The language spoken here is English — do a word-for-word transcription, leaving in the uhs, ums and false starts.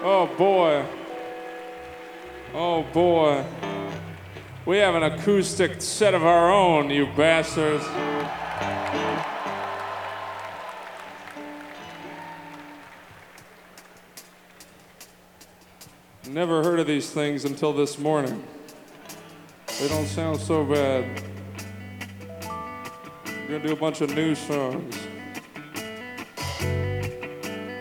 Oh boy. Oh boy. We have an acoustic set of our own, you bastards. Never heard of these things until this morning. They don't sound so bad. We're gonna do a bunch of new songs.